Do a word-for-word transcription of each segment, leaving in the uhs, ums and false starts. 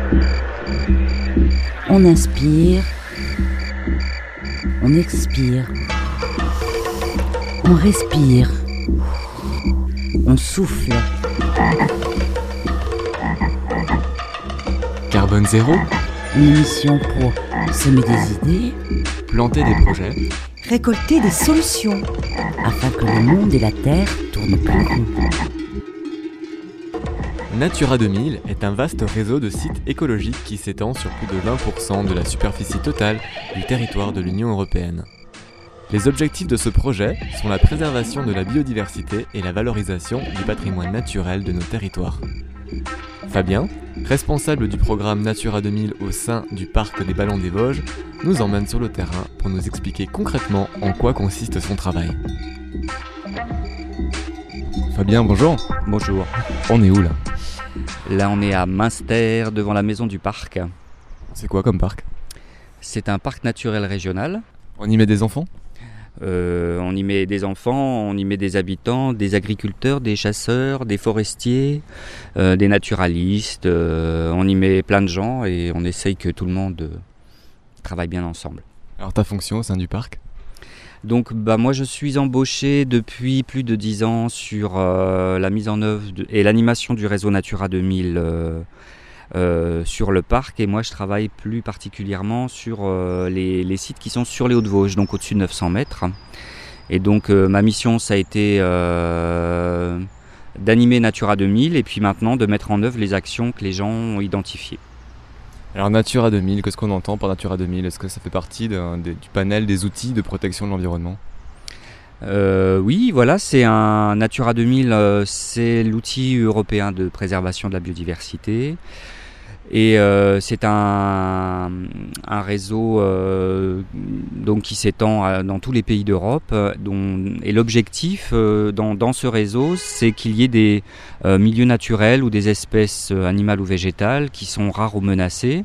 On inspire, on expire, on respire, on souffle. Carbone zéro, Une émission pour semer des idées, planter des projets, récolter des solutions, afin que le monde et la Terre tournent plus rond. Natura deux mille est un vaste réseau de sites écologiques qui s'étend sur plus de vingt pour cent de la superficie totale du territoire de l'Union européenne. Les objectifs de ce projet sont la préservation de la biodiversité et la valorisation du patrimoine naturel de nos territoires. Fabien, responsable du programme Natura deux mille au sein du parc des Ballons des Vosges, nous emmène sur le terrain pour nous expliquer concrètement en quoi consiste son travail. Fabien, bonjour. Bonjour. On est où là ? Là, on est à Münster, devant la maison du parc. C'est quoi comme parc ? C'est un parc naturel régional. On y met des enfants ? Euh, on y met des enfants, on y met des habitants, des agriculteurs, des chasseurs, des forestiers, euh, des naturalistes. Euh, on y met plein de gens et on essaye que tout le monde euh, travaille bien ensemble. Alors ta fonction au sein du parc ? Donc bah, moi je suis embauché depuis plus de dix ans sur euh, la mise en œuvre de, et l'animation du réseau Natura deux mille euh, euh, sur le parc, et moi je travaille plus particulièrement sur euh, les, les sites qui sont sur les Hauts-de-Vosges, donc au-dessus de neuf cents mètres. Et donc euh, ma mission ça a été euh, d'animer Natura deux mille et puis maintenant de mettre en œuvre les actions que les gens ont identifiées. Alors Natura deux mille, qu'est-ce qu'on entend par Natura deux mille ? Est-ce que ça fait partie de, de, du panel des outils de protection de l'environnement ? euh, Oui, voilà, c'est un Natura deux mille, euh, c'est l'outil européen de préservation de la biodiversité. Et euh, c'est un, un réseau euh, donc, qui s'étend à, dans tous les pays d'Europe. Dont, et l'objectif euh, dans, dans ce réseau, c'est qu'il y ait des euh, milieux naturels ou des espèces animales ou végétales qui sont rares ou menacées.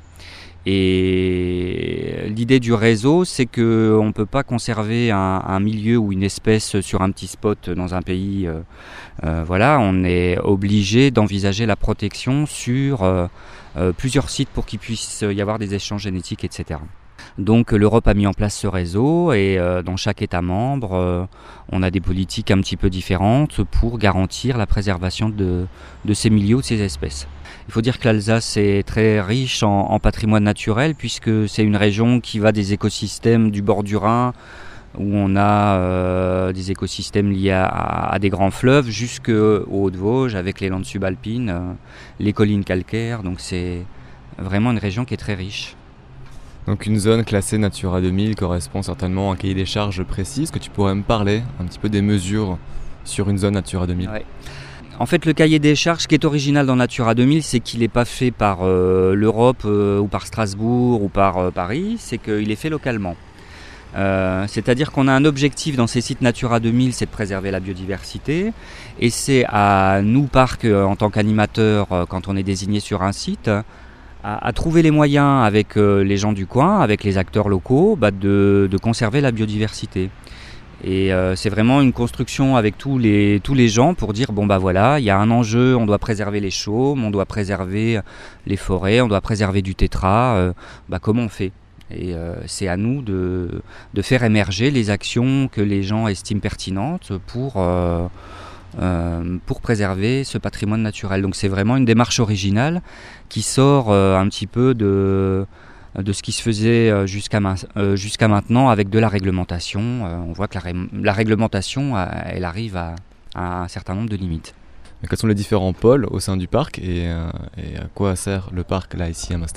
Et l'idée du réseau, c'est qu'on ne peut pas conserver un, un milieu ou une espèce sur un petit spot dans un pays. Euh, euh, voilà, on est obligé d'envisager la protection sur euh, euh, plusieurs sites pour qu'il puisse y avoir des échanges génétiques, et cetera. Donc l'Europe a mis en place ce réseau et euh, dans chaque État membre, euh, on a des politiques un petit peu différentes pour garantir la préservation de, de ces milieux ou de ces espèces. Il faut dire que l'Alsace est très riche en, en patrimoine naturel puisque c'est une région qui va des écosystèmes du bord du Rhin où on a euh, des écosystèmes liés à, à, à des grands fleuves jusqu'aux Hauts-de-Vosges avec les landes subalpines, euh, les collines calcaires. Donc c'est vraiment une région qui est très riche. Donc une zone classée Natura deux mille correspond certainement à un cahier des charges précis. Est-ce que tu pourrais me parler un petit peu des mesures sur une zone Natura deux mille ? Ouais. En fait, le cahier des charges, ce qui est original dans Natura deux mille, c'est qu'il n'est pas fait par euh, l'Europe euh, ou par Strasbourg ou par euh, Paris, c'est qu'il est fait localement. Euh, c'est-à-dire qu'on a un objectif dans ces sites Natura deux mille, c'est de préserver la biodiversité. Et c'est à nous, parc, euh, en tant qu'animateurs, euh, quand on est désigné sur un site, à, à trouver les moyens avec euh, les gens du coin, avec les acteurs locaux, bah, de, de conserver la biodiversité. Et euh, c'est vraiment une construction avec tous les, tous les gens pour dire, bon bah voilà, il y a un enjeu, on doit préserver les chaumes, on doit préserver les forêts, on doit préserver du tétra, euh, bah comment on fait ? Et euh, c'est à nous de, de faire émerger les actions que les gens estiment pertinentes pour, euh, euh, pour préserver ce patrimoine naturel. Donc c'est vraiment une démarche originale qui sort euh, un petit peu de... de ce qui se faisait jusqu'à, ma- euh, jusqu'à maintenant avec de la réglementation. Euh, on voit que la, ré- la réglementation, euh, elle arrive à, à un certain nombre de limites. Mais quels sont les différents pôles au sein du parc et, euh, et à quoi sert le parc là ici à Münster ?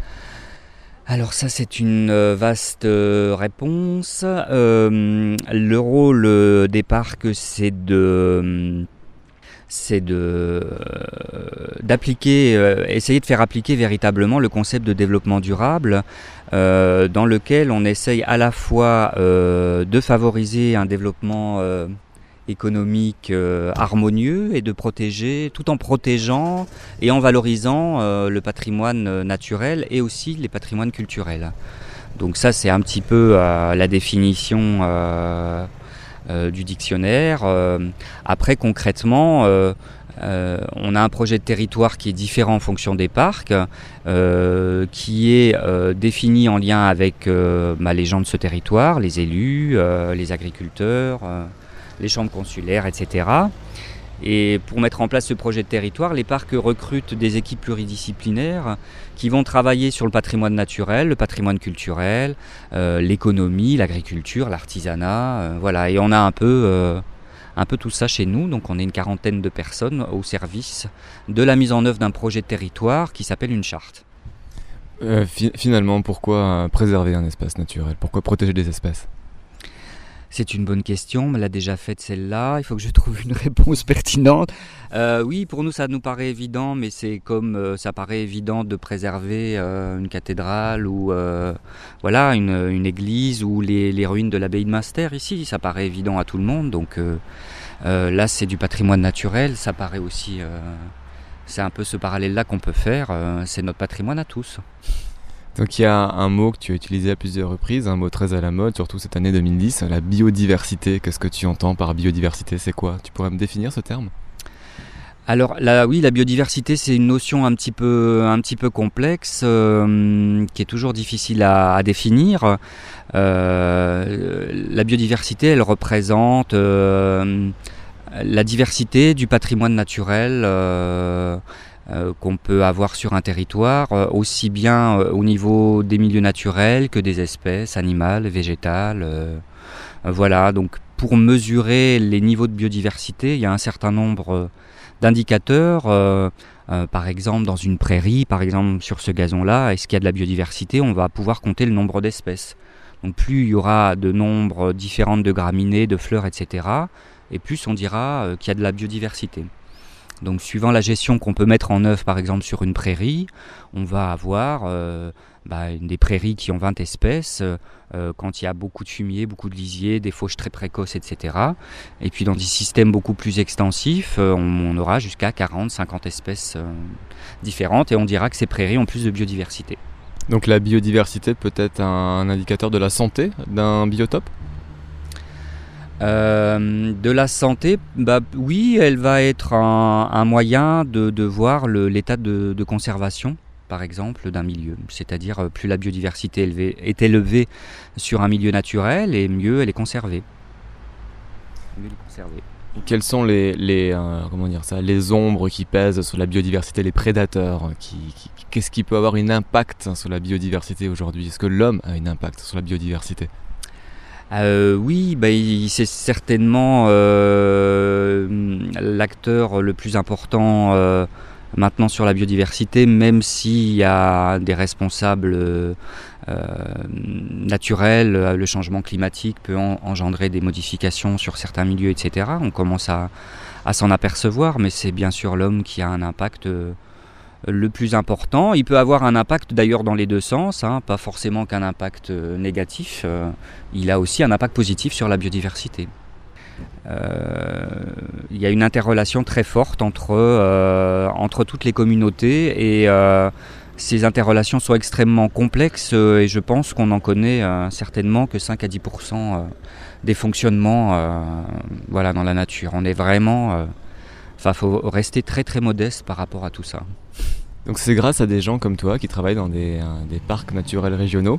Alors ça c'est une vaste réponse. Euh, le rôle des parcs c'est de... c'est de, euh, d'appliquer, euh, essayer de faire appliquer véritablement le concept de développement durable euh, dans lequel on essaye à la fois euh, de favoriser un développement euh, économique euh, harmonieux et de protéger, tout en protégeant et en valorisant euh, le patrimoine naturel et aussi les patrimoines culturels. Donc ça c'est un petit peu euh, la définition euh, Euh, du dictionnaire. Euh, après concrètement, euh, Euh, on a un projet de territoire qui est différent en fonction des parcs, euh, qui est euh, défini en lien avec euh, bah, les gens de ce territoire, les élus, euh, les agriculteurs, euh, les chambres consulaires, et cetera. Et pour mettre en place ce projet de territoire, les parcs recrutent des équipes pluridisciplinaires qui vont travailler sur le patrimoine naturel, le patrimoine culturel, euh, l'économie, l'agriculture, l'artisanat, euh, voilà. Et on a un peu... Euh, un peu tout ça chez nous, donc on est une quarantaine de personnes au service de la mise en œuvre d'un projet de territoire qui s'appelle une charte. Euh, fi- finalement, pourquoi préserver un espace naturel? Pourquoi protéger des espèces? C'est une bonne question, on me l'a déjà faite celle-là, il faut que je trouve une réponse pertinente. Euh, oui, pour nous ça nous paraît évident, mais c'est comme euh, ça paraît évident de préserver euh, une cathédrale ou euh, voilà, une, une église ou les, les ruines de l'abbaye de Münster ici, ça paraît évident à tout le monde. Donc euh, euh, là c'est du patrimoine naturel, ça paraît aussi, euh, c'est un peu ce parallèle-là qu'on peut faire, euh, c'est notre patrimoine à tous. Donc il y a un mot que tu as utilisé à plusieurs reprises, un mot très à la mode, surtout cette année deux mille dix, la biodiversité. Qu'est-ce que tu entends par biodiversité? C'est quoi? Tu pourrais me définir ce terme? Alors là, oui, la biodiversité, c'est une notion un petit peu, un petit peu complexe, euh, qui est toujours difficile à, à définir. Euh, la biodiversité, elle représente euh, la diversité du patrimoine naturel euh, Euh, qu'on peut avoir sur un territoire, euh, aussi bien euh, au niveau des milieux naturels que des espèces animales, végétales. Euh, euh, voilà, donc pour mesurer les niveaux de biodiversité, il y a un certain nombre euh, d'indicateurs. Euh, euh, par exemple, dans une prairie, par exemple sur ce gazon-là, est-ce qu'il y a de la biodiversité? On va pouvoir compter le nombre d'espèces. Donc plus il y aura de nombres différents de graminées, de fleurs, et cetera, et plus on dira euh, qu'il y a de la biodiversité. Donc suivant la gestion qu'on peut mettre en œuvre par exemple sur une prairie, on va avoir euh, bah, des prairies qui ont vingt espèces, euh, quand il y a beaucoup de fumier, beaucoup de lisier, des fauches très précoces, et cetera. Et puis dans des systèmes beaucoup plus extensifs, euh, on, on aura jusqu'à quarante à cinquante espèces euh, différentes et on dira que ces prairies ont plus de biodiversité. Donc la biodiversité peut être un, un indicateur de la santé d'un biotope? Euh, de la santé, bah, oui, elle va être un, un moyen de, de voir le, l'état de, de conservation, par exemple, d'un milieu. C'est-à-dire, plus la biodiversité élevée, est élevée sur un milieu naturel, et mieux elle est conservée. Mieux elle est conservée. Quelles sont les, les, euh, comment dire ça, les ombres qui pèsent sur la biodiversité, les prédateurs qui, qui, Qu'est-ce qui peut avoir un impact sur la biodiversité aujourd'hui? Est-ce que l'homme a un impact sur la biodiversité? Euh, oui, bah, il, c'est certainement euh, l'acteur le plus important euh, maintenant sur la biodiversité, même s'il y a des responsables euh, naturels. Le changement climatique peut en, engendrer des modifications sur certains milieux, et cetera. On commence à, à s'en apercevoir, mais c'est bien sûr l'homme qui a un impact euh, le plus important. Il peut avoir un impact d'ailleurs dans les deux sens, hein, pas forcément qu'un impact euh, négatif, euh, il a aussi un impact positif sur la biodiversité. Euh, il y a une interrelation très forte entre, euh, entre toutes les communautés et euh, ces interrelations sont extrêmement complexes euh, et je pense qu'on n'en connaît euh, certainement que cinq à dix pour cent euh, des fonctionnements euh, voilà, dans la nature. On est vraiment... Enfin, il faut rester très très modeste par rapport à tout ça. Donc c'est grâce à des gens comme toi qui travaillent dans des, euh, des parcs naturels régionaux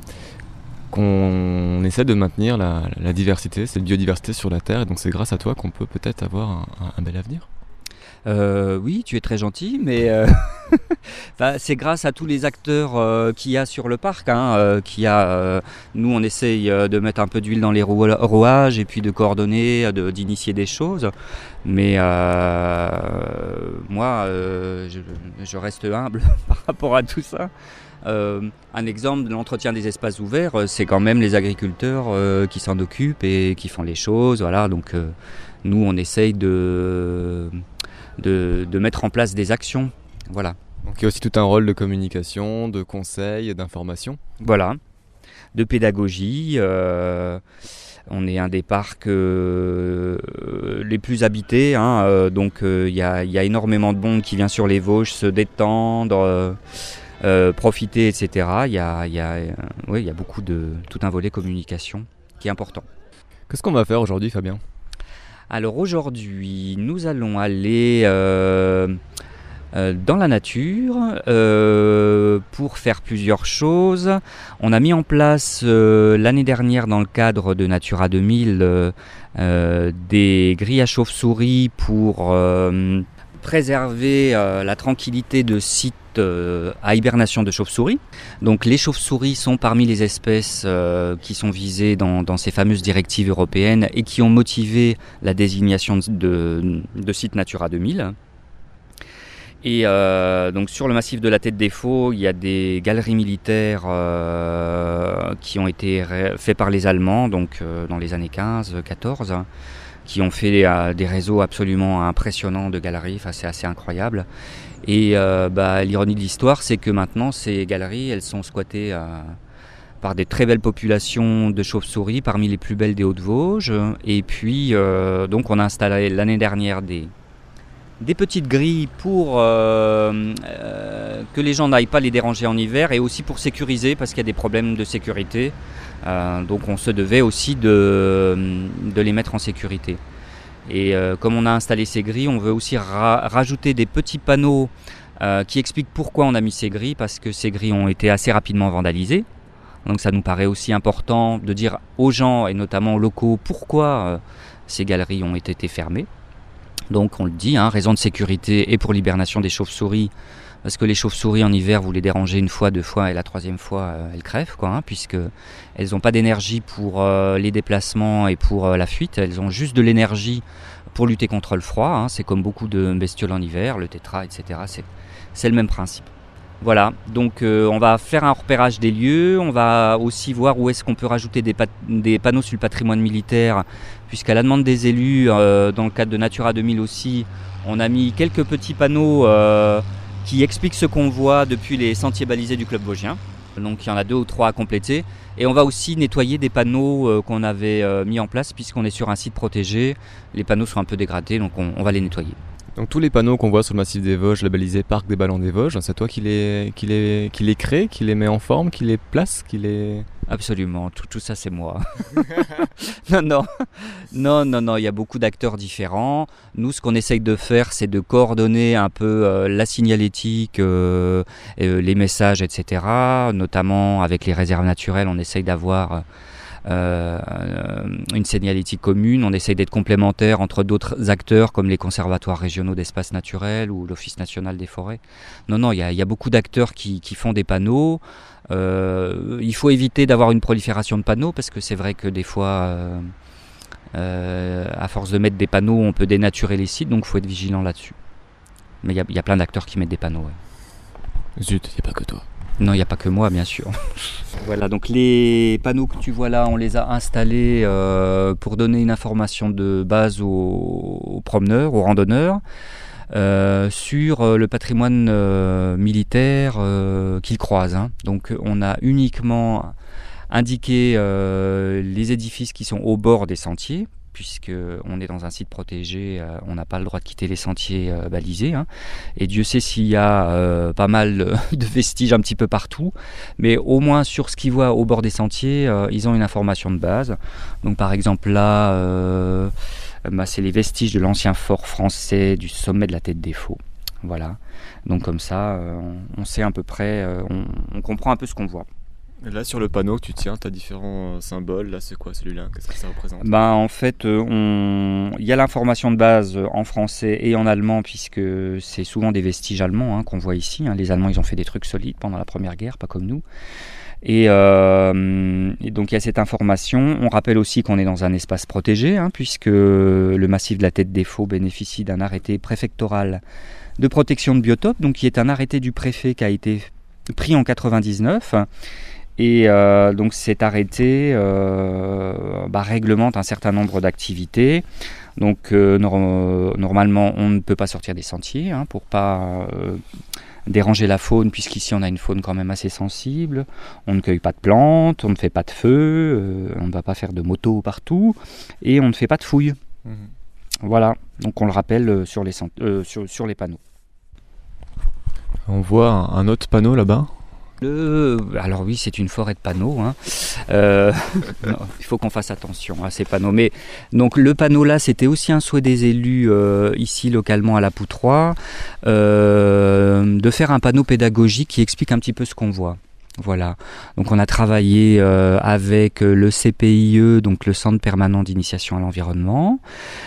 qu'on essaie de maintenir la, la diversité, cette biodiversité sur la Terre. Et donc c'est grâce à toi qu'on peut peut-être avoir un, un bel avenir. Euh, oui, tu es très gentil, mais euh, enfin, c'est grâce à tous les acteurs euh, qu'il y a sur le parc. Hein, euh, qu'il y a, euh, nous, on essaye euh, de mettre un peu d'huile dans les rou- rouages et puis de coordonner, de, d'initier des choses. Mais euh, moi, euh, je, je reste humble par rapport à tout ça. Euh, un exemple de l'entretien des espaces ouverts, euh, c'est quand même les agriculteurs euh, qui s'en occupent et qui font les choses. Voilà, donc euh, nous, on essaye de... De, de mettre en place des actions. Voilà. Donc il y a aussi tout un rôle de communication, de conseil, d'information. Voilà, de pédagogie. Euh, on est un des parcs euh, les plus habités, hein, euh, donc il euh, y, y a énormément de monde qui vient sur les Vosges se détendre, euh, euh, profiter, et cetera. Il y a, y a, euh, ouais, y a beaucoup de tout un volet communication qui est important. Qu'est-ce qu'on va faire aujourd'hui, Fabien ? Alors aujourd'hui, nous allons aller euh, euh, dans la nature euh, pour faire plusieurs choses. On a mis en place euh, l'année dernière dans le cadre de Natura deux mille euh, euh, des grilles à chauves-souris pour euh, préserver euh, la tranquillité de sites euh, à hibernation de chauves-souris. Donc les chauves-souris sont parmi les espèces euh, qui sont visées dans, dans ces fameuses directives européennes et qui ont motivé la désignation de, de, de sites Natura deux mille. Et euh, donc sur le massif de la Tête des Faux, il y a des galeries militaires euh, qui ont été ré- faites par les Allemands, donc euh, dans les années quinze quatorze, qui ont fait euh, des réseaux absolument impressionnants de galeries, enfin, c'est assez incroyable. Et euh, bah, l'ironie de l'histoire, c'est que maintenant ces galeries, elles sont squattées euh, par des très belles populations de chauves-souris, parmi les plus belles des Hauts-de-Vosges. Et puis euh, donc on a installé l'année dernière des des petites grilles pour euh, euh, que les gens n'aillent pas les déranger en hiver et aussi pour sécuriser parce qu'il y a des problèmes de sécurité. Euh, donc on se devait aussi de, de les mettre en sécurité. Et euh, comme on a installé ces grilles, on veut aussi ra- rajouter des petits panneaux euh, qui expliquent pourquoi on a mis ces grilles, parce que ces grilles ont été assez rapidement vandalisées. Donc ça nous paraît aussi important de dire aux gens et notamment aux locaux pourquoi euh, ces galeries ont été fermées. Donc on le dit, hein, raison de sécurité et pour l'hibernation des chauves-souris, parce que les chauves-souris en hiver, vous les dérangez une fois, deux fois et la troisième fois, euh, elles crèvent, quoi, hein, puisque elles n'ont pas d'énergie pour euh, les déplacements et pour euh, la fuite, elles ont juste de l'énergie pour lutter contre le froid, hein, c'est comme beaucoup de bestioles en hiver, le tétra, et cetera, c'est, c'est le même principe. Voilà, donc euh, on va faire un repérage des lieux, on va aussi voir où est-ce qu'on peut rajouter des, pat- des panneaux sur le patrimoine militaire, puisqu'à la demande des élus, euh, dans le cadre de Natura deux mille aussi, on a mis quelques petits panneaux euh, qui expliquent ce qu'on voit depuis les sentiers balisés du club vosgien. Donc il y en a deux ou trois à compléter. Et on va aussi nettoyer des panneaux euh, qu'on avait euh, mis en place, puisqu'on est sur un site protégé. Les panneaux sont un peu dégradés, donc on, on va les nettoyer. Donc tous les panneaux qu'on voit sur le massif des Vosges, labellisés Parc des Ballons des Vosges, c'est toi qui les, qui les, qui les crée, qui les met en forme, qui les place, qui les... Absolument, tout, tout ça c'est moi. non, non, non, non, non, il y a beaucoup d'acteurs différents. Nous, ce qu'on essaye de faire, c'est de coordonner un peu euh, la signalétique, euh, euh, les messages, et cetera. Notamment avec les réserves naturelles, on essaye d'avoir euh, une signalétique commune. On essaye d'être complémentaire entre d'autres acteurs comme les conservatoires régionaux d'espaces naturels ou l'Office national des forêts. Non, non, il y a, il y a beaucoup d'acteurs qui, qui font des panneaux. Euh, il faut éviter d'avoir une prolifération de panneaux parce que c'est vrai que des fois, euh, euh, à force de mettre des panneaux, on peut dénaturer les sites, donc il faut être vigilant là-dessus. Mais il y, y a plein d'acteurs qui mettent des panneaux. Ouais. Zut, il n'y a pas que toi. Non, il n'y a pas que moi, bien sûr. Voilà, donc les panneaux que tu vois là, on les a installés euh, pour donner une information de base aux, aux promeneurs, aux randonneurs. Euh, sur euh, le patrimoine euh, militaire euh, qu'ils croisent. Hein. Donc on a uniquement indiqué euh, les édifices qui sont au bord des sentiers, puisqu'on est dans un site protégé, euh, on n'a pas le droit de quitter les sentiers euh, balisés. Hein. Et Dieu sait s'il y a euh, pas mal de vestiges un petit peu partout, mais au moins sur ce qu'ils voient au bord des sentiers, euh, ils ont une information de base. Donc par exemple là... Euh, Bah, c'est les vestiges de l'ancien fort français du sommet de la Tête des Faux. Voilà. Donc comme ça, euh, on, on sait à peu près, euh, on, on comprend un peu ce qu'on voit. Et là sur le panneau que tu tiens, tu as différents symboles. Là c'est quoi celui-là? Qu'est-ce que ça représente? Ben, en fait, euh, on... il y a l'information de base en français et en allemand, puisque c'est souvent des vestiges allemands hein, qu'on voit ici. Hein. Les Allemands, ils ont fait des trucs solides pendant la Première Guerre, pas comme nous. Et, euh, et donc il y a cette information. On rappelle aussi qu'on est dans un espace protégé, hein, puisque le massif de la Tête des Faux bénéficie d'un arrêté préfectoral de protection de biotope, donc qui est un arrêté du préfet qui a été pris en quatre-vingt-dix-neuf. Et euh, donc cet arrêté euh, bah, réglemente un certain nombre d'activités. Donc euh, no- normalement on ne peut pas sortir des sentiers hein, pour pas euh, déranger la faune, puisqu'ici on a une faune quand même assez sensible. On ne cueille pas de plantes, on ne fait pas de feu, euh, on ne va pas faire de moto partout et on ne fait pas de fouilles. Mmh. Voilà, donc on le rappelle sur les, euh, sur, sur les panneaux. On voit un, un autre panneau là-bas. Le... Alors oui, c'est une forêt de panneaux. Hein. Euh... non, il faut qu'on fasse attention à ces panneaux. Mais donc le panneau là, c'était aussi un souhait des élus euh, ici localement à la Poutroie, euh, de faire un panneau pédagogique qui explique un petit peu ce qu'on voit. Voilà. Donc on a travaillé euh, avec le C P I E, donc le Centre permanent d'initiation à l'environnement,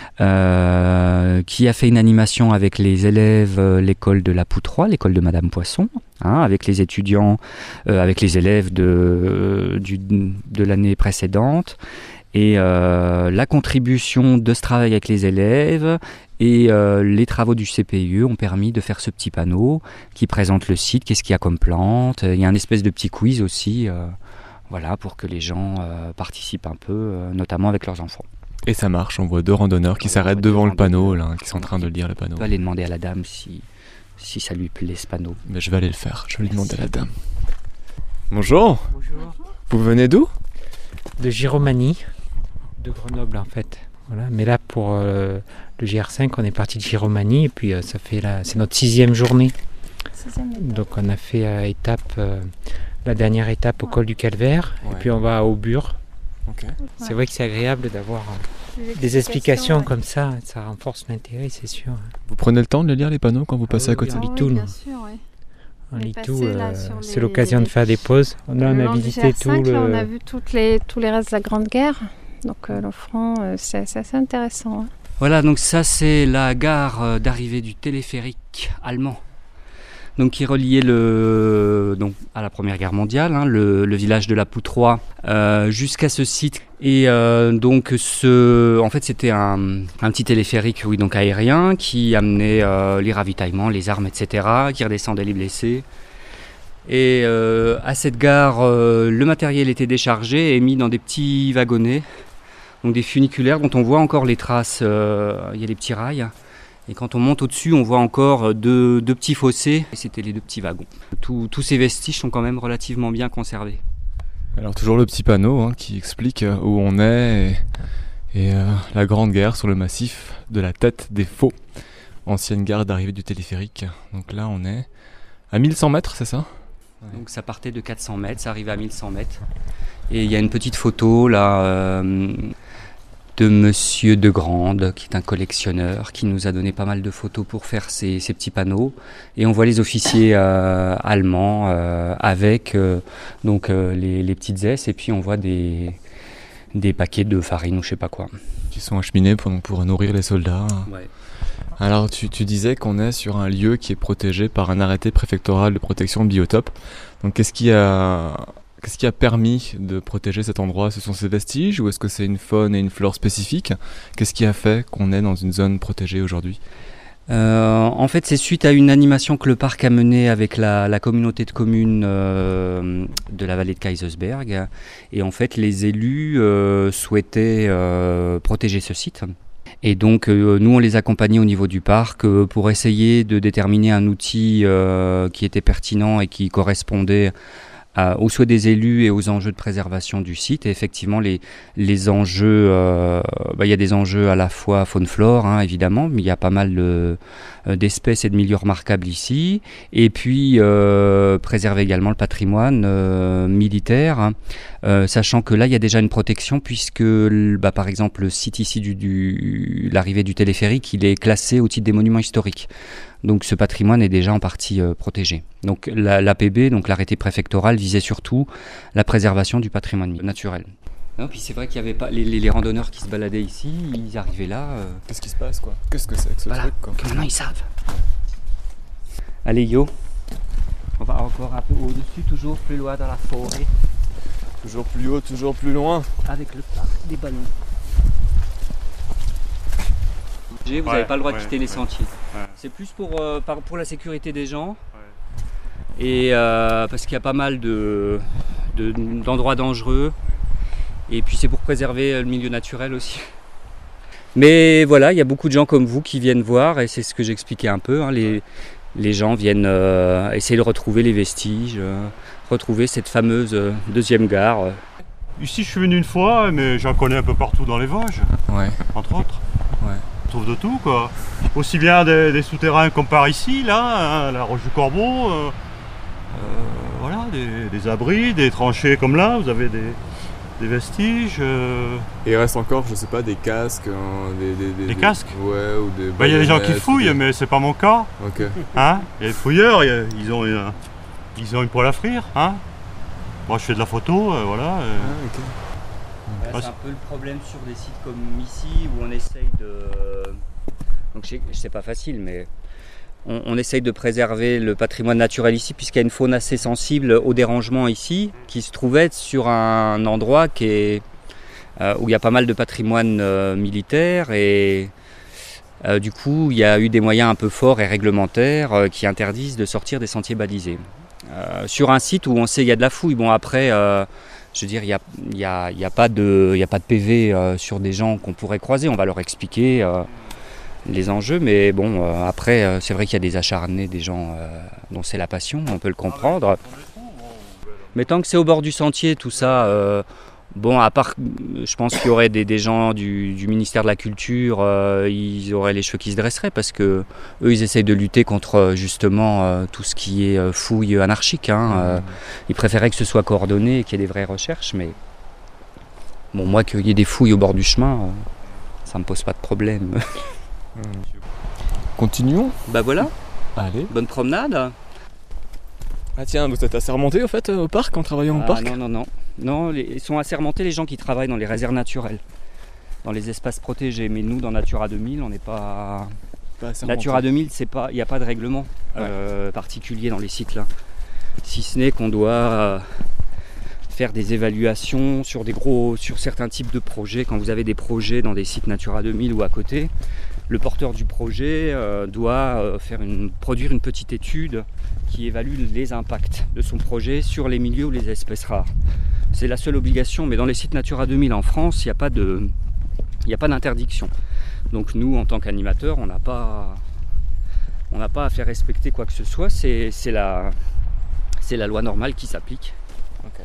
euh, qui a fait une animation avec les élèves, euh, l'école de la Poutroie, l'école de Madame Poisson, hein, avec les étudiants, euh, avec les élèves de, euh, du, de l'année précédente. Et euh, la contribution de ce travail avec les élèves et euh, les travaux du C P I E ont permis de faire ce petit panneau qui présente le site, qu'est-ce qu'il y a comme plantes. Il y a un espèce de petit quiz aussi, euh, voilà, pour que les gens euh, participent un peu, euh, notamment avec leurs enfants. Et ça marche, on voit deux randonneurs qui s'arrêtent devant le panneau, là, qui sont en train de lire le panneau. On va aller demander à la dame si, si ça lui plaît ce panneau. Mais je vais aller le faire, je vais lui demander à la dame. Bonjour. Bonjour. Vous venez d'où? De Giromagny, de Grenoble en fait. Voilà. Mais là pour euh, le G R cinq, on est parti de Giromagny et puis euh, ça fait la, c'est notre sixième journée. Sixième Donc on a fait euh, étape, euh, la dernière étape au col du Calvaire, ouais. Et puis on va à Aubure. Okay. C'est ouais. vrai que c'est agréable d'avoir euh, des, des explications ouais. comme ça, ça renforce l'intérêt, c'est sûr. Vous prenez le temps de les lire les panneaux quand vous passez ah, à côté? On lit oui, tout, bien sûr, oui. On lit tout, euh, c'est les... l'occasion de faire des pauses. Là, on a visité tout le... Là, on a vu toutes les, tous les restes de la Grande Guerre. Donc euh, le front, euh, c'est, c'est assez intéressant. Hein. Voilà, donc ça c'est la gare d'arrivée du téléphérique allemand. Donc qui reliait le, donc, à la Première Guerre mondiale, hein, le, le village de la Poutroie, euh, jusqu'à ce site. Et euh, donc ce, en fait c'était un, un petit téléphérique oui, donc aérien qui amenait euh, les ravitaillements, les armes, et cetera, qui redescendait les blessés. Et euh, à cette gare, euh, le matériel était déchargé et mis dans des petits wagonnets, donc des funiculaires dont on voit encore les traces, euh, il y a les petits rails. Et quand on monte au-dessus, on voit encore deux, deux petits fossés, et c'était les deux petits wagons. Tout, tous ces vestiges sont quand même relativement bien conservés. Alors toujours le petit panneau hein, qui explique où on est et, et euh, la Grande Guerre sur le massif de la Tête des Faux, ancienne gare d'arrivée du téléphérique. Donc là on est à mille cent mètres, c'est ça? Ouais. Donc ça partait de quatre cents mètres, ça arrivait à mille cent mètres. Et il y a une petite photo là euh, de Monsieur Degrande, qui est un collectionneur, qui nous a donné pas mal de photos pour faire ces, ces petits panneaux. Et on voit les officiers euh, allemands euh, avec euh, donc, euh, les, les petites S, et puis on voit des, des paquets de farine ou je sais pas quoi. Qui sont acheminés pour, pour nourrir les soldats. Ouais. Alors tu, tu disais qu'on est sur un lieu qui est protégé par un arrêté préfectoral de protection de biotope. Donc qu'est-ce qui a... Qu'est-ce qui a permis de protéger cet endroit? Ce sont ces vestiges ou est-ce que c'est une faune et une flore spécifiques? Qu'est-ce qui a fait qu'on est dans une zone protégée aujourd'hui? euh, En fait, c'est suite à une animation que le parc a menée avec la, la communauté de communes euh, de la vallée de Kaysersberg. Et en fait, les élus euh, souhaitaient euh, protéger ce site. Et donc, euh, nous, on les accompagnait au niveau du parc euh, pour essayer de déterminer un outil euh, qui était pertinent et qui correspondait aux souhaits des élus et aux enjeux de préservation du site. Et effectivement, les, les enjeux, euh, bah, il y a des enjeux à la fois faune-flore, hein, évidemment, mais il y a pas mal de, d'espèces et de milieux remarquables ici. Et puis, euh, préserver également le patrimoine euh, militaire, hein, euh, sachant que là, il y a déjà une protection puisque, bah, par exemple, le site ici, du, du, l'arrivée du téléphérique, il est classé au titre des monuments historiques. Donc ce patrimoine est déjà en partie euh, protégé. Donc la, l'A P B, donc l'arrêté préfectoral, visait surtout la préservation du patrimoine naturel. Non, puis c'est vrai qu'il y avait pas les, les, les randonneurs qui se baladaient ici, ils arrivaient là. Euh... Qu'est-ce qui se passe quoi? Qu'est-ce que c'est que ce voilà. truc quoi? Que maintenant ils savent. Allez yo, on va encore un peu au-dessus, toujours plus loin dans la forêt. Toujours plus haut, toujours plus loin. Avec le parc des ballons. Vous n'avez ouais, pas le droit ouais, de quitter ouais, les sentiers. Ouais. C'est plus pour, euh, pour la sécurité des gens ouais. et euh, parce qu'il y a pas mal de, de, d'endroits dangereux et puis c'est pour préserver le milieu naturel aussi. Mais voilà, il y a beaucoup de gens comme vous qui viennent voir et c'est ce que j'expliquais un peu. Hein, les, les gens viennent euh, essayer de retrouver les vestiges, euh, retrouver cette fameuse euh, deuxième gare. Euh. Ici je suis venu une fois mais j'en connais un peu partout dans les Vosges, ouais. entre autres. Ouais. On trouve de tout quoi, aussi bien des, des souterrains comme par ici, là, hein, la Roche du Corbeau, euh, euh, voilà, des, des abris, des tranchées comme là, vous avez des, des vestiges. Euh... Et il reste encore, je sais pas, des casques, hein, des, des, des, des des casques. Ouais, ou des. Bah, il y a des gens qui fouillent, des... mais c'est pas mon cas. Ok. Hein, il y a des fouilleurs, y a, ils ont une, ils ont une poêle à frire, hein. Moi, je fais de la photo, euh, voilà. Euh... Ah, ok. Ouais, c'est un peu le problème sur des sites comme ici où on essaye de. Donc, je sais, c'est pas facile, mais. On, on essaye de préserver le patrimoine naturel ici puisqu'il y a une faune assez sensible au dérangement ici qui se trouvait sur un endroit qui est, euh, où il y a pas mal de patrimoine euh, militaire et euh, du coup il y a eu des moyens un peu forts et réglementaires euh, qui interdisent de sortir des sentiers balisés. Euh, sur un site où on sait qu'il y a de la fouille, bon après euh, je veux dire il n'y a, y a, y a pas de, y a pas de P V euh, sur des gens qu'on pourrait croiser, on va leur expliquer euh, les enjeux, mais bon, euh, après, euh, c'est vrai qu'il y a des acharnés, des gens euh, dont c'est la passion, on peut le comprendre. Mais tant que c'est au bord du sentier, tout ça, euh, bon, à part, je pense qu'il y aurait des, des gens du, du ministère de la Culture, euh, ils auraient les cheveux qui se dresseraient, parce que eux, ils essayent de lutter contre, justement, euh, tout ce qui est euh, fouille anarchique. Hein, euh, ils préféraient que ce soit coordonné et qu'il y ait des vraies recherches, mais bon, moi, qu'il y ait des fouilles au bord du chemin, euh, ça me pose pas de problème. Continuons. Bah voilà. Allez. Bonne promenade. Ah tiens, vous êtes assez remonté au fait au parc en travaillant au ah, parc? Non, non, non. Non, les, ils sont assez remontés les gens qui travaillent dans les réserves naturelles, dans les espaces protégés. Mais nous, dans Natura deux mille, on n'est pas. pas assez Natura deux mille, c'est pas, il n'y a pas de règlement ouais. euh, particulier dans les sites là. Si ce n'est qu'on doit euh, faire des évaluations sur des gros, sur certains types de projets. Quand vous avez des projets dans des sites Natura deux mille ou à côté, le porteur du projet euh, doit euh, faire une, produire une petite étude qui évalue les impacts de son projet sur les milieux ou les espèces rares. C'est la seule obligation, mais dans les sites Natura deux mille en France, il n'y a pas de, il n'y a pas d'interdiction. Donc nous, en tant qu'animateurs, on n'a pas, on n'a pas à faire respecter quoi que ce soit. C'est, c'est la, c'est la loi normale qui s'applique. Okay.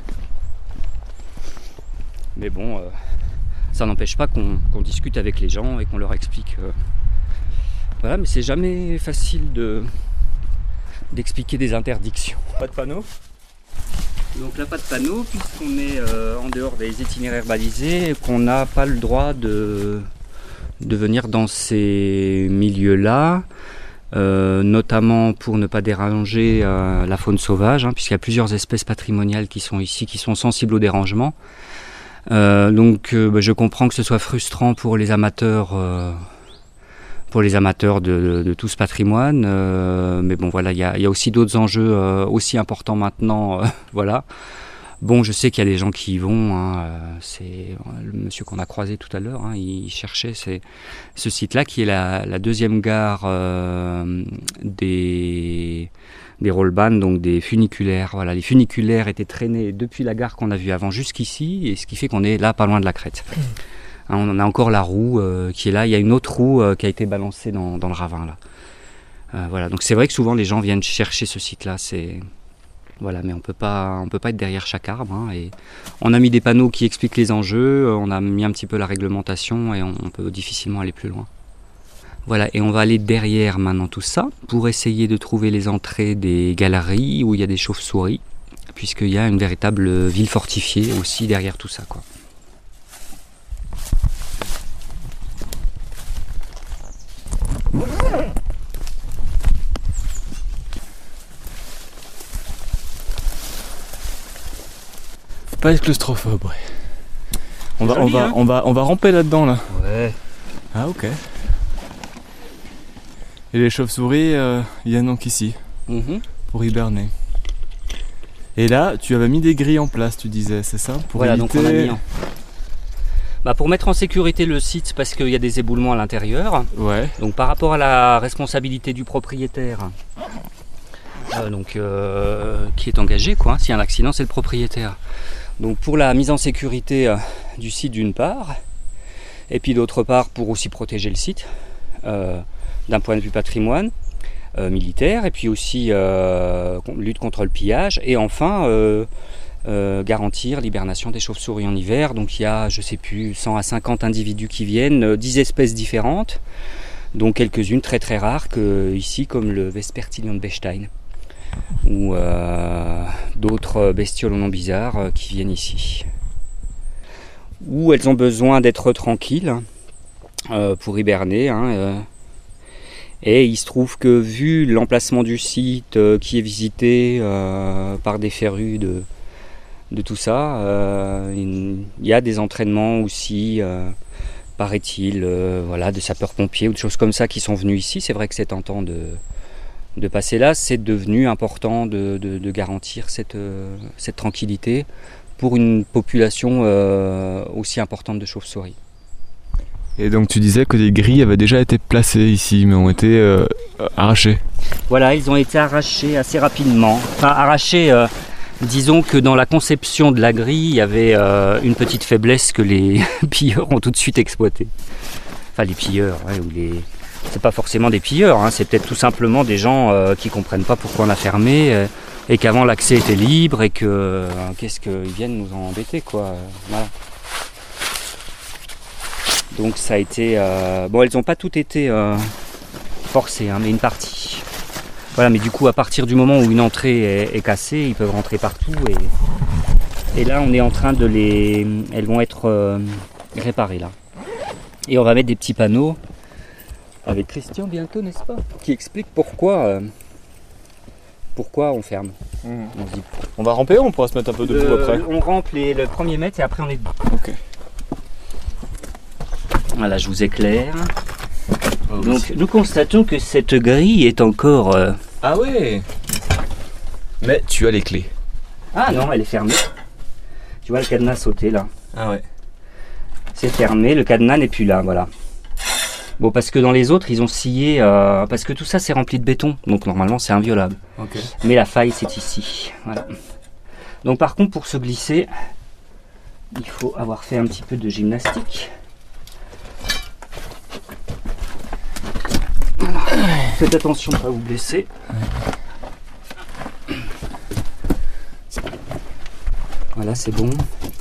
Mais bon, euh, ça n'empêche pas qu'on, qu'on discute avec les gens et qu'on leur explique. Euh, voilà, mais c'est jamais facile de, d'expliquer des interdictions. Pas de panneau ? Donc là, pas de panneau, puisqu'on est euh, en dehors des itinéraires balisés et qu'on n'a pas le droit de, de venir dans ces milieux-là, euh, notamment pour ne pas déranger euh, la faune sauvage, hein, puisqu'il y a plusieurs espèces patrimoniales qui sont ici, qui sont sensibles au dérangement. Euh, donc euh, bah, je comprends que ce soit frustrant pour les amateurs, euh, pour les amateurs de, de, de tout ce patrimoine, euh, mais bon voilà, il y a, y a aussi d'autres enjeux euh, aussi importants maintenant, euh, voilà. Bon, je sais qu'il y a des gens qui y vont, hein, euh, c'est le monsieur qu'on a croisé tout à l'heure, hein, il cherchait c'est, ce site-là qui est la, la deuxième gare euh, des... des rollbans, donc des funiculaires. Voilà, les funiculaires étaient traînés depuis la gare qu'on a vue avant jusqu'ici, et ce qui fait qu'on est là pas loin de la crête. Hein, on a encore la roue euh, qui est là, il y a une autre roue euh, qui a été balancée dans, dans le ravin là. Euh, voilà, donc c'est vrai que souvent les gens viennent chercher ce site-là, c'est voilà, mais on peut pas, on peut pas être derrière chaque arbre. Hein, et on a mis des panneaux qui expliquent les enjeux, on a mis un petit peu la réglementation et on, on peut difficilement aller plus loin. Voilà, et on va aller derrière maintenant tout ça pour essayer de trouver les entrées des galeries où il y a des chauves-souris, puisqu'il y a une véritable ville fortifiée aussi derrière tout ça, quoi. Faut pas être claustrophobe, ouais. On va, joli, on va, hein on va, on va ramper là-dedans là. Ouais. Ah ok. Et les chauves-souris euh, viennent donc ici, Mmh. pour hiberner. Et là, tu avais mis des grilles en place, tu disais, c'est ça pour Voilà, éviter... donc on a mis un... bah, pour mettre en sécurité le site, parce qu'il y a des éboulements à l'intérieur. Ouais. Donc par rapport à la responsabilité du propriétaire, euh, donc, euh, qui est engagé, quoi. S'il y a un accident, c'est le propriétaire. Donc pour la mise en sécurité euh, du site d'une part, et puis d'autre part pour aussi protéger le site. Euh, d'un point de vue patrimoine euh, militaire, et puis aussi euh, lutte contre le pillage, et enfin euh, euh, garantir l'hibernation des chauves-souris en hiver. Donc il y a, je sais plus, cent à cinquante individus qui viennent, euh, dix espèces différentes, dont quelques-unes très très rares, que, ici comme le Vespertilion de Bechstein. ou euh, d'autres bestioles ou non bizarres euh, qui viennent ici. Ou elles ont besoin d'être tranquilles euh, pour hiberner. Hein, euh, et il se trouve que vu l'emplacement du site euh, qui est visité euh, par des férus de, de tout ça, euh, il y a des entraînements aussi, euh, paraît-il, euh, voilà, de sapeurs-pompiers ou de choses comme ça qui sont venus ici. C'est vrai que c'est tentant de, de passer là. C'est devenu important de, de, de garantir cette, euh, cette tranquillité pour une population euh, aussi importante de chauves-souris. Et donc tu disais que des grilles avaient déjà été placées ici, mais ont été euh, arrachées. Voilà, ils ont été arrachés assez rapidement. Enfin, arrachés, euh, disons que dans la conception de la grille, il y avait euh, une petite faiblesse que les pilleurs ont tout de suite exploitée. Enfin, les pilleurs, ouais, ou les... c'est pas forcément des pilleurs, hein, c'est peut-être tout simplement des gens euh, qui comprennent pas pourquoi on a fermé, euh, et qu'avant l'accès était libre, et que euh, qu'est-ce qu'ils viennent nous embêter, quoi. Euh, voilà. Donc ça a été... Euh... Bon, elles n'ont pas toutes été euh, forcées, hein, mais une partie. Voilà, mais du coup, à partir du moment où une entrée est, est cassée, ils peuvent rentrer partout. Et, et là, on est en train de les... Elles vont être euh, réparées, là. Et on va mettre des petits panneaux, avec Christian bientôt, n'est-ce pas, qui explique pourquoi, euh, pourquoi on ferme. Mmh. On, se dit, On va ramper ou on pourra se mettre un peu debout euh, après? On rampe les, le premier mètre et après on est debout. Ok. Voilà, je vous éclaire. Oh, donc nous constatons que cette grille est encore... Euh... Ah ouais. Mais tu as les clés. Ah non, elle est fermée. Tu vois le cadenas sauter là. Ah ouais. C'est fermé, le cadenas n'est plus là, voilà. Bon, parce que dans les autres, ils ont scié... Euh, parce que tout ça, c'est rempli de béton. Donc normalement, c'est inviolable. Ok. Mais la faille, c'est ici. Voilà. Donc par contre, pour se glisser, il faut avoir fait un petit peu de gymnastique. Faites attention à ne pas vous blesser. Ouais. Voilà, c'est bon.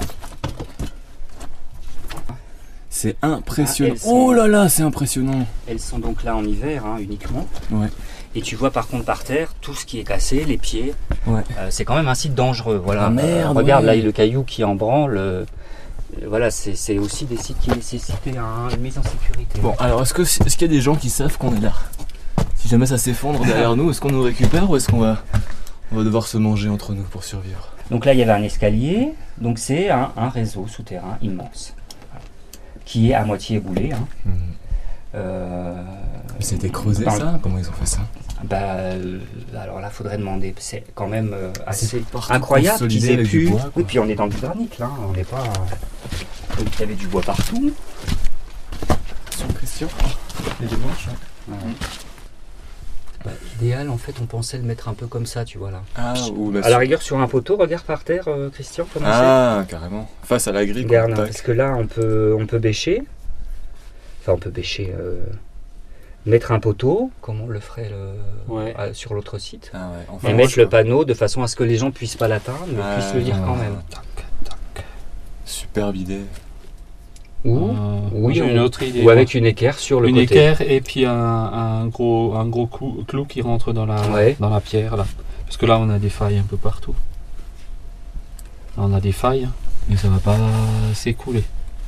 C'est impressionnant. Ah, sont... Oh là là, c'est impressionnant. Elles sont donc là en hiver, hein, uniquement. Ouais. Et tu vois par contre par terre, tout ce qui est cassé, les pieds. Ouais. Euh, c'est quand même un site dangereux. Voilà. Ah merde, euh, regarde ouais. là, le caillou qui en branle. Euh, voilà, c'est, c'est aussi des sites qui nécessitaient un, une mise en sécurité. Bon, alors est-ce, que, est-ce qu'il y a des gens qui savent qu'on est là? Si jamais ça s'effondre derrière nous, est-ce qu'on nous récupère ou est-ce qu'on va, on va devoir se manger entre nous pour survivre? Donc là, il y avait un escalier. Donc c'est un, un réseau souterrain immense. Qui est à moitié éboulé. Hein. Mmh. Euh, Mais c'était creusé ça le... Comment ils ont fait ça? Bah, euh, alors là, faudrait demander. C'est quand même euh, assez incroyable qu'ils aient pu. Bois, oui, puis on est dans du granit là. On n'est pas. Donc il y avait du bois partout. Sur Christian, il y a des branches. Ouais. Ouais. Bah, idéal, en fait, on pensait le mettre un peu comme ça, tu vois là. Ah, ou à la rigueur sur un poteau, regarde par terre, euh, Christian, comment ah, c'est. carrément. Face à la grille. Regarde, hein, parce que là, on peut, on peut bêcher. Enfin, on peut bêcher. Euh, mettre un poteau, comme on le ferait le, ouais. euh, sur l'autre site. Ah ouais, enfin, et mettre le panneau de façon à ce que les gens puissent pas l'atteindre, mais ah, puissent le lire quand même. Tac, tac. Superbe idée. Ou, euh, oui, j'ai une autre idée. Ou avec une équerre sur le une côté. Une équerre et puis un, un gros, un gros clou, clou qui rentre dans la, ouais. dans la pierre là. Parce que là on a des failles un peu partout. Là, on a des failles et ça va pas s'écouler.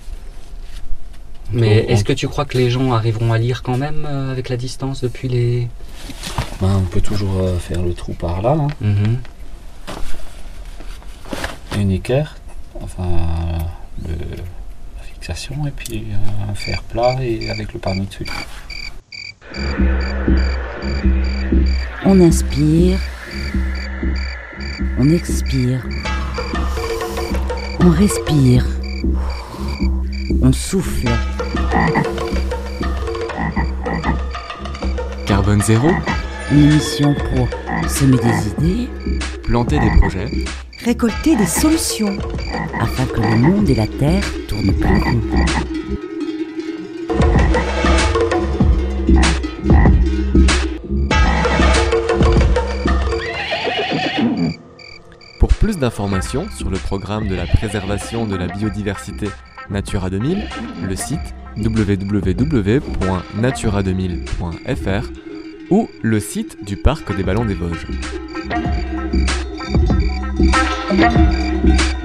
Mais Donc, est-ce on... que tu crois que les gens arriveront à lire quand même euh, avec la distance depuis les... Ben, on peut toujours euh, faire le trou par là. Hein. Mm-hmm. Une équerre, enfin le... et puis un fer plat et avec le panneau dessus. On inspire, on expire, on respire, on souffle. Carbone zéro, Une émission pour semer des idées, planter des projets, récolter des solutions. afin que le monde et la Terre tournent plus rond. Pour plus d'informations sur le programme de la préservation de la biodiversité Natura deux mille, le site w w w point natura deux mille point f r ou le site du parc des Ballons des Vosges.